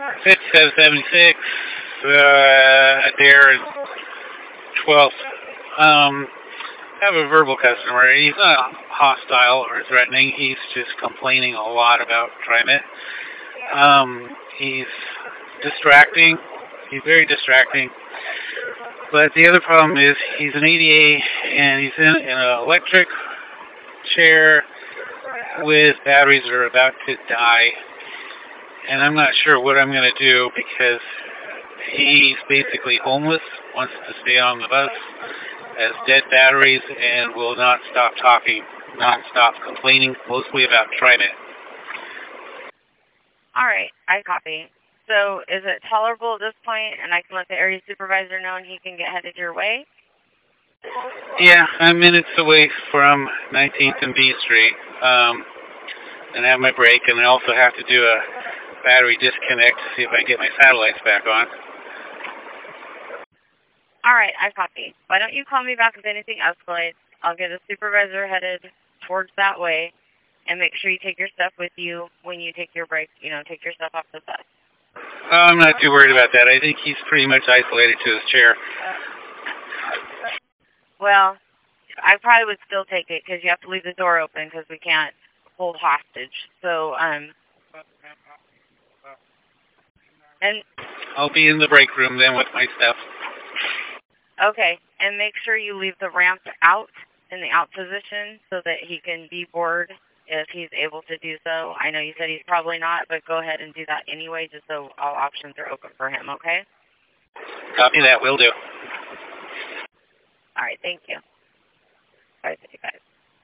5776, Adair 12th. I have a verbal customer. He's not hostile or threatening. He's just complaining a lot about TriMet. He's distracting. He's very distracting. But the other problem is he's an ADA and he's in an electric chair with batteries that are about to die. And I'm not sure what I'm going to do because he's basically homeless, wants to stay on the bus, has dead batteries, and will not stop talking, non-stop complaining, mostly about TriMet. All right, I copy. So is it tolerable at this point, and I can let the area supervisor know and he can get headed your way? Yeah, I'm minutes away from 19th and B Street, and I have my break, and I also have to do a battery disconnect to see if I can get my satellites back on. All right, I copy. Why don't you call me back if anything escalates? I'll get a supervisor headed towards that way, and make sure you take your stuff with you when you take your break. Take your stuff off the bus. I'm not too worried about that. I think he's pretty much isolated to his chair. Well, I probably would still take it because you have to leave the door open because we can't hold hostage. So, and I'll be in the break room then with my stuff. Okay, and make sure you leave the ramp out in the out position so that he can be bored if he's able to do so. I know you said he's probably not, but go ahead and do that anyway just so all options are open for him, okay? Copy that, will do. All right, thank you. Bye, guys.